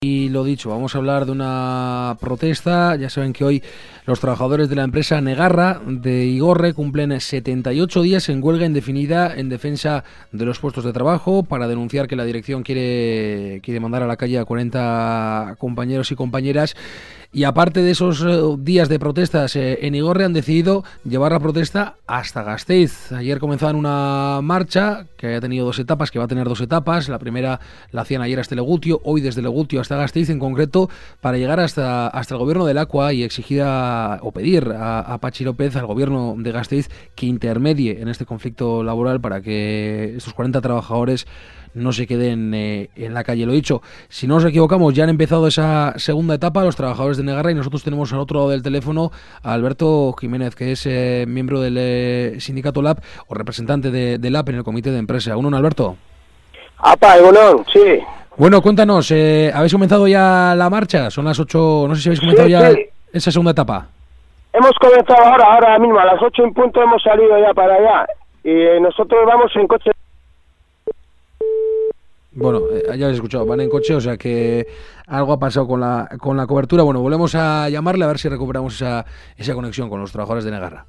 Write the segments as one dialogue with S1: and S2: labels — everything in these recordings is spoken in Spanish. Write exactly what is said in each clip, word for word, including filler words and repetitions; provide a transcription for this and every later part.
S1: Y lo dicho, vamos a hablar de una protesta. Ya saben que hoy los trabajadores de la empresa Negarra de Igorre cumplen setenta y ocho días en huelga indefinida en defensa de los puestos de trabajo para denunciar que la dirección quiere, quiere mandar a la calle a cuarenta compañeros y compañeras. Y aparte de esos días de protestas eh, en Igorre, han decidido llevar la protesta hasta Gasteiz. Ayer comenzaban una marcha que ha tenido dos etapas, que va a tener dos etapas. La primera la hacían ayer hasta Legutio, hoy desde Legutio hasta Gasteiz en concreto, para llegar hasta, hasta el gobierno del Aqua y exigir a, o pedir a, a Patxi López, al gobierno de Gasteiz, que intermedie en este conflicto laboral para que estos cuarenta trabajadores no se queden eh, en la calle. Lo dicho, si no nos equivocamos, ya han empezado esa segunda etapa los trabajadores de Negarra, y nosotros tenemos al otro lado del teléfono a Alberto Jiménez, que es eh, miembro del eh, sindicato Lab o representante de, de Lab en el comité de empresa. ¿Uno, Alberto?
S2: Apa, bueno, sí.
S1: Bueno, cuéntanos, eh, ¿habéis comenzado ya la marcha? Son las ocho, no sé si habéis comenzado sí, ya sí. esa segunda etapa.
S2: Hemos comenzado ahora, ahora mismo, a las ocho en punto hemos salido ya para allá, y nosotros vamos en coche.
S1: Bueno, eh, ya habéis escuchado, van en coche, o sea que algo ha pasado con la con la cobertura. Bueno, volvemos a llamarle a ver si recuperamos esa, esa conexión con los trabajadores de Negarra.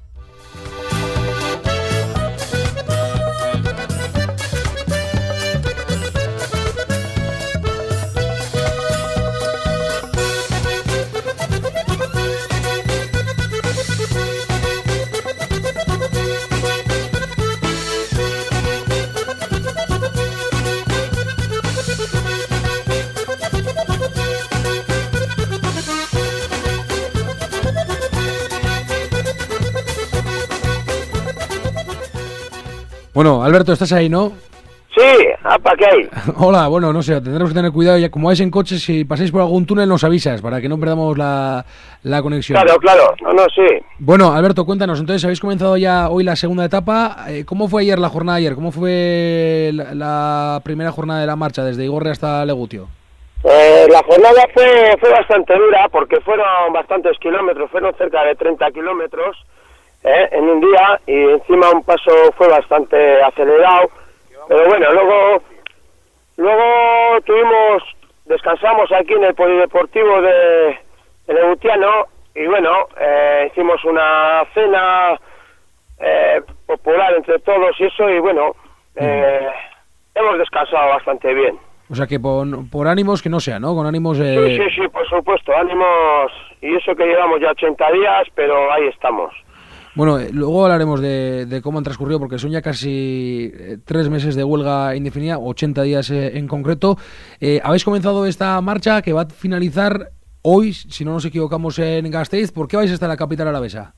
S1: Bueno, Alberto, ¿estás ahí, no?
S2: Sí, apa, ¿qué hay?
S1: Hola, bueno, no sé, tendremos que tener cuidado, ya como vais en coche, si pasáis por algún túnel nos avisas, para que no perdamos la, la conexión.
S2: Claro, claro, no, no, sí.
S1: Bueno, Alberto, cuéntanos, entonces, habéis comenzado ya hoy la segunda etapa. ¿Cómo fue ayer la jornada ayer? ¿Cómo fue la, la primera jornada de la marcha, desde Igorre hasta Legutio?
S2: Eh, la jornada fue, fue bastante dura, porque fueron bastantes kilómetros, fueron cerca de treinta kilómetros, ¿eh? en un día, y encima un paso fue bastante acelerado, pero bueno, luego luego tuvimos, descansamos aquí en el polideportivo de, de Legutiano, y bueno, eh, hicimos una cena eh, popular entre todos y eso, y bueno, eh, mm. hemos descansado bastante bien.
S1: O sea que por, por ánimos que no sea, ¿no? Con ánimos... Eh...
S2: Sí, sí, sí, por supuesto, ánimos, y eso que llevamos ya ochenta días, pero ahí estamos.
S1: Bueno, eh, luego hablaremos de, de cómo han transcurrido, porque son ya casi eh, tres meses de huelga indefinida, ochenta días eh, en concreto. Eh, habéis comenzado esta marcha que va a finalizar hoy, si no nos equivocamos, en Gasteiz. ¿Por qué vais hasta la capital alavesa?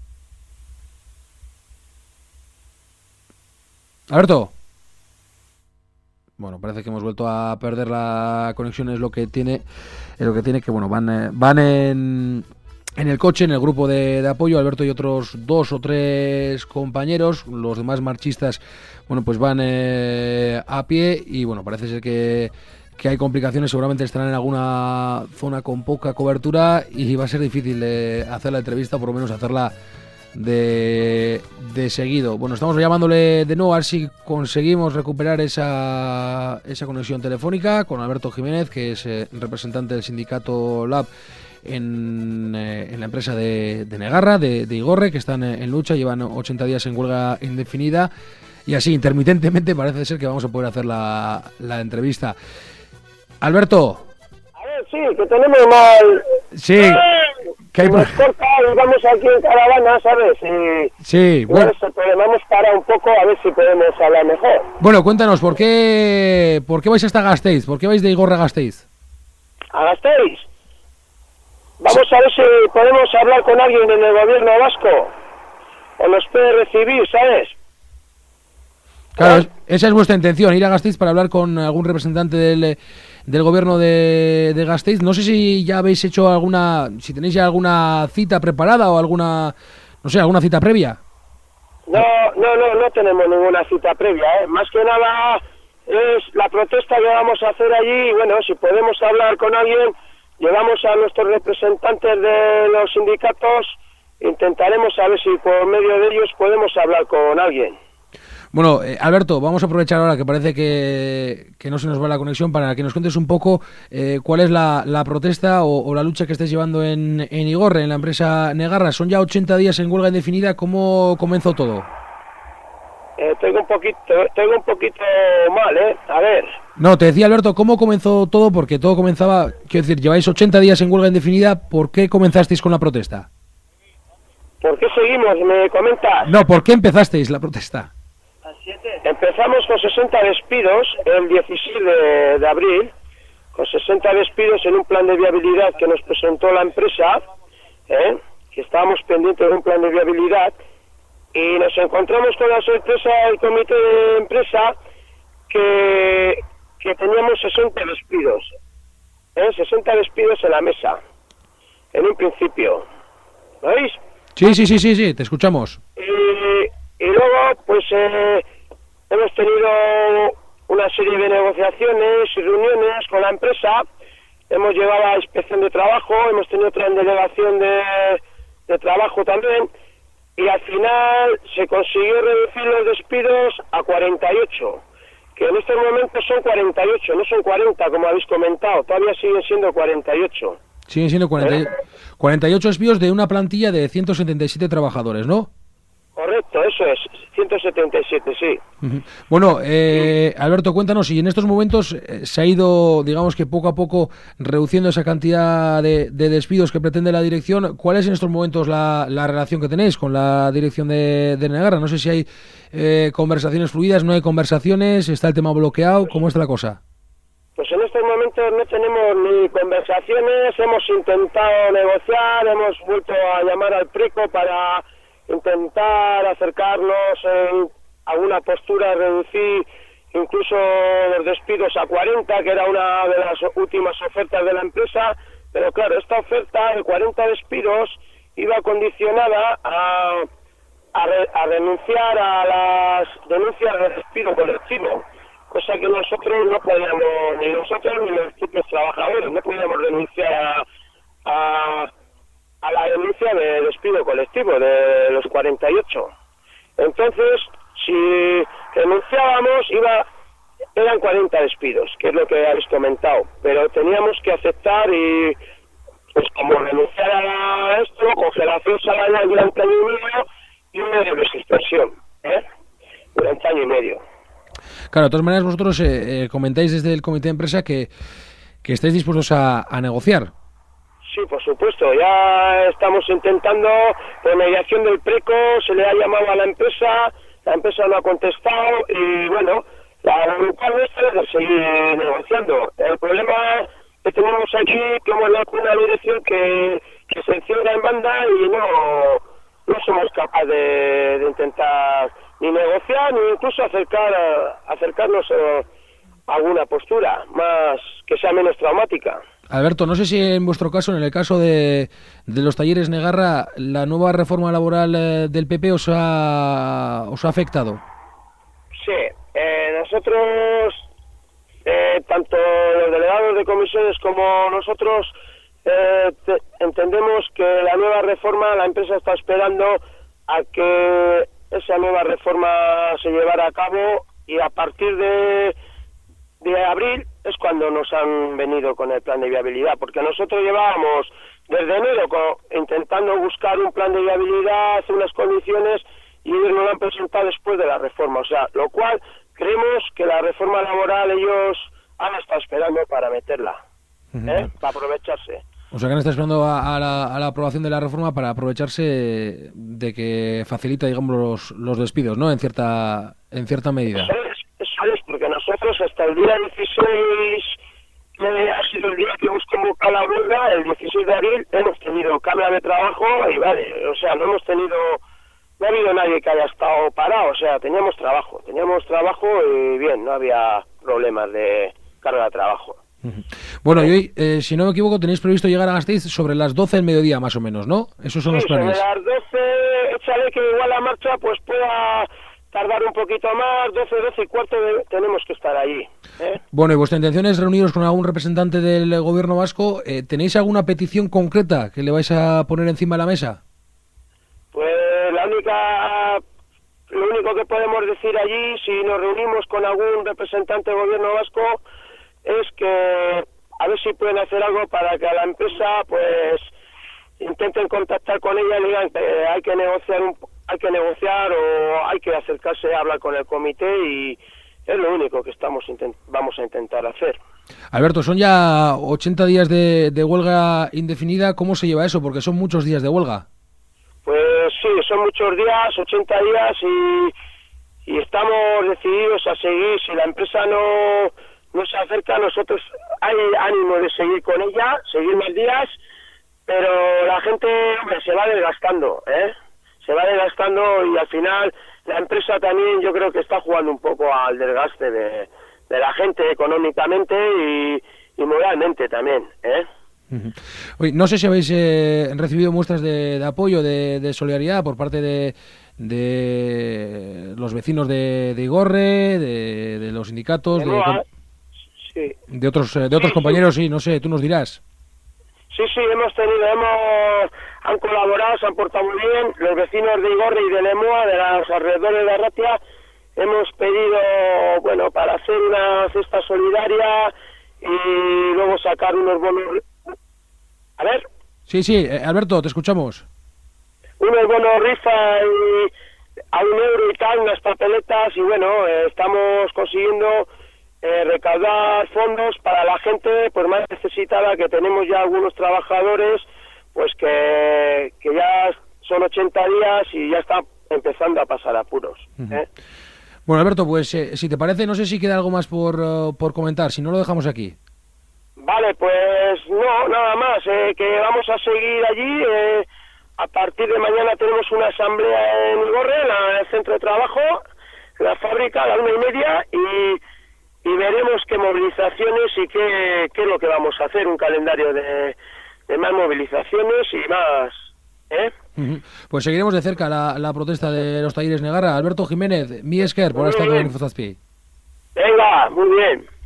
S1: Alberto. Bueno, parece que hemos vuelto a perder la conexión, es lo que tiene, es lo que tiene que bueno, van, eh, van en... En el coche, en el grupo de, de apoyo, Alberto y otros dos o tres compañeros. Los demás marchistas, bueno, pues van eh, a pie, y bueno, parece ser que, que hay complicaciones. Seguramente estarán en alguna zona con poca cobertura y va a ser difícil eh, hacer la entrevista, o por lo menos hacerla de, de seguido. Bueno, estamos llamándole de nuevo a ver si conseguimos recuperar esa, esa conexión telefónica con Alberto Jiménez, que es eh, representante del sindicato Lab En, eh, en la empresa de, de Negarra, de, de Igorre, que están en, en lucha, llevan ochenta días en huelga indefinida, y así intermitentemente parece ser que vamos a poder hacer la, la entrevista. Alberto.
S2: A ver, sí, que tenemos mal...
S1: Sí, que hay...
S2: Nos corta y vamos aquí en caravana, ¿sabes? Y,
S1: sí, bueno.
S2: Y bueno, vamos para un poco a ver si podemos hablar mejor.
S1: Bueno, cuéntanos, ¿por qué, por qué vais hasta Gasteiz? ¿Por qué vais de Igorre a Gasteiz?
S2: ¿A Gasteiz? Vamos a ver si podemos hablar con alguien en el gobierno vasco, o nos puede recibir, ¿sabes?
S1: Claro, ¿Eh? esa es vuestra intención, ir a Gasteiz para hablar con algún representante del, del gobierno de, de Gasteiz. No sé si ya habéis hecho alguna, si tenéis ya alguna cita preparada o alguna, no sé, alguna cita previa.
S2: No, no, no, no tenemos ninguna cita previa, ¿eh? Más que nada es la protesta que vamos a hacer allí, y bueno, si podemos hablar con alguien... Llevamos a nuestros representantes de los sindicatos, intentaremos saber si por medio de ellos podemos hablar con alguien.
S1: Bueno, eh, Alberto, vamos a aprovechar ahora que parece que, que no se nos va la conexión para que nos cuentes un poco eh, cuál es la, la protesta o, o la lucha que estés llevando en, en Igorre, en la empresa Negarra. Son ya ochenta días en huelga indefinida. ¿Cómo comenzó todo?
S2: Eh, estoy un poquito, estoy un poquito mal, ¿eh? A ver.
S1: No, te decía, Alberto, ¿cómo comenzó todo? Porque todo comenzaba, quiero decir, lleváis ochenta días en huelga indefinida. ¿Por qué comenzasteis con la protesta?
S2: ¿Por qué seguimos? ¿Me comentas?
S1: No, ¿por qué empezasteis la protesta?
S2: Empezamos con sesenta despidos el dieciséis de, de abril, con sesenta despidos en un plan de viabilidad que nos presentó la empresa, ¿eh? Que estábamos pendientes de un plan de viabilidad, y nos encontramos con la sorpresa del comité de empresa que, que teníamos sesenta despidos, ¿eh? sesenta despidos en la mesa, en un principio. ¿Lo veis?
S1: Sí, sí, sí, sí, sí, te escuchamos.
S2: Y, y luego, pues, eh, hemos tenido una serie de negociaciones y reuniones con la empresa, hemos llevado a inspección de trabajo, hemos tenido otra delegación de, de trabajo también, y al final se consiguió reducir los despidos a cuarenta y ocho, que en estos momentos son cuarenta y ocho, no son cuarenta como habéis comentado, todavía siguen siendo cuarenta y ocho.
S1: Siguen siendo cuarenta, ¿Eh? cuarenta y ocho despidos de una plantilla de ciento setenta y siete trabajadores, ¿no?
S2: Correcto, eso es, ciento setenta y siete, sí.
S1: Uh-huh. Bueno, eh, Alberto, cuéntanos, si en estos momentos eh, se ha ido, digamos que poco a poco, reduciendo esa cantidad de, de despidos que pretende la dirección, ¿cuál es en estos momentos la, la relación que tenéis con la dirección de, de Negarra? No sé si hay eh, conversaciones fluidas, no hay conversaciones, está el tema bloqueado, ¿cómo está la cosa?
S2: Pues en estos momentos no tenemos ni conversaciones, hemos intentado negociar, hemos vuelto a llamar al Preco para intentar acercarnos en alguna postura, reducir incluso los despidos a cuarenta, que era una de las últimas ofertas de la empresa, pero claro, esta oferta de cuarenta despidos iba condicionada a, a, re, a renunciar a las denuncias de despido colectivo, cosa que nosotros no podíamos, ni nosotros ni los propios trabajadores, no podíamos renunciar a, a a la denuncia de despido colectivo de los cuarenta y ocho. Entonces, si renunciábamos, iba eran cuarenta despidos, que es lo que habéis comentado, pero teníamos que aceptar y, pues como renunciar a esto, congelación salarial durante año y medio y un medio de suspensión, ¿eh? Durante año y medio.
S1: Claro, de todas maneras vosotros eh, eh, comentáis desde el comité de empresa que, que estáis dispuestos a, a negociar.
S2: Sí, por supuesto, ya estamos intentando, por mediación del Preco, se le ha llamado a la empresa, la empresa no ha contestado y bueno, la voluntad nuestra es de seguir negociando. El problema que tenemos aquí, que hemos dado una dirección que, que se encierra en banda y no, no somos capaces de, de intentar ni negociar ni incluso acercar acercarnos a alguna postura más que sea menos traumática.
S1: Alberto, no sé si en vuestro caso, en el caso de, de los talleres Negarra, la nueva reforma laboral eh, del P P os ha, os ha afectado.
S2: Sí, eh, nosotros, eh, tanto los delegados de comisiones como nosotros, eh, te, entendemos que la nueva reforma, la empresa está esperando a que esa nueva reforma se llevara a cabo y a partir de, de abril es cuando nos han venido con el plan de viabilidad, porque nosotros llevábamos desde enero con, intentando buscar un plan de viabilidad, hacer unas condiciones, y ellos nos lo han presentado después de la reforma, o sea, lo cual creemos que la reforma laboral ellos han estado esperando para meterla, ¿eh? Uh-huh. Para aprovecharse.
S1: O sea, que han estado esperando a, a, la, a la aprobación de la reforma para aprovecharse de que facilita, digamos, los, los despidos, ¿no? En cierta, en cierta medida.
S2: Eso es, eso es, porque nosotros hasta el día dieciséis, que ha sido el día que hemos convocado la huelga, el dieciséis de abril, hemos tenido cámara de trabajo y vale, o sea, no hemos tenido, no ha habido nadie que haya estado parado, o sea, teníamos trabajo, teníamos trabajo y bien, no había problemas de carga de trabajo.
S1: Bueno, y hoy, eh, si no me equivoco, tenéis previsto llegar a Gasteiz sobre las doce del mediodía, más o menos, ¿no? Esos son
S2: sí,
S1: los planes.
S2: Sobre las doce, échale que igual la marcha pues pueda tardar un poquito más, doce, doce y cuarto de, tenemos que estar allí, ¿eh?
S1: Bueno, y vuestra intención es reuniros con algún representante del gobierno vasco. Eh, ¿Tenéis alguna petición concreta que le vais a poner encima de la mesa?
S2: Pues la única lo único que podemos decir allí, si nos reunimos con algún representante del gobierno vasco, es que a ver si pueden hacer algo para que a la empresa, pues, intenten contactar con ella y le digan que hay que negociar un, hay que negociar o hay que acercarse a hablar con el comité, y es lo único que estamos intent- vamos a intentar hacer.
S1: Alberto, son ya ochenta días de, de huelga indefinida. ¿Cómo se lleva eso? Porque son muchos días de huelga.
S2: Pues sí, son muchos días, ochenta días, y, y estamos decididos a seguir. Si la empresa no, no se acerca, nosotros hay ánimo de seguir con ella, seguir más días, pero la gente, hombre, se va desgastando, ¿eh? Se va desgastando, y al final la empresa también yo creo que está jugando un poco al desgaste de, de la gente económicamente y, y moralmente también, ¿eh?
S1: Uh-huh. Oye, no sé si habéis eh, recibido muestras de, de apoyo, de, de solidaridad por parte de, de los vecinos de, de Igorre, de, de los sindicatos, de, de,
S2: sí.
S1: de otros de otros
S2: sí,
S1: compañeros,
S2: sí.
S1: sí, no sé, tú nos dirás.
S2: Sí, sí, hemos tenido, hemos, han colaborado, se han portado muy bien, los vecinos de Igorre y de Lemoa, de los alrededores de Arratia, hemos pedido, bueno, para hacer una cesta solidaria y luego sacar unos bonos. A ver.
S1: Sí, sí, eh, Alberto, te escuchamos.
S2: Unos bonos rifa y a un euro y tal, unas papeletas, y bueno, eh, estamos consiguiendo eh, recaudar fondos para la gente pues más necesitada, que tenemos ya algunos trabajadores pues que, que ya son ochenta días y ya está empezando a pasar apuros.
S1: Uh-huh.
S2: ¿eh?
S1: Bueno, Alberto, pues eh, si te parece, no sé si queda algo más por, uh, por comentar, si no lo dejamos aquí.
S2: Vale, pues no, nada más, eh, que vamos a seguir allí. Eh, a partir de mañana tenemos una asamblea en Igorre, en la- el centro de trabajo, en la fábrica, a la una y media, y, y veremos qué movilizaciones y qué, qué es lo que vamos a hacer, un calendario de, de más movilizaciones y más, ¿eh?
S1: Uh-huh. Pues seguiremos de cerca la, la protesta de los talleres Negarra. Alberto Jiménez, mi esker por
S2: Muy
S1: esta
S2: bien.
S1: en Infozazpi.
S2: Venga, muy bien.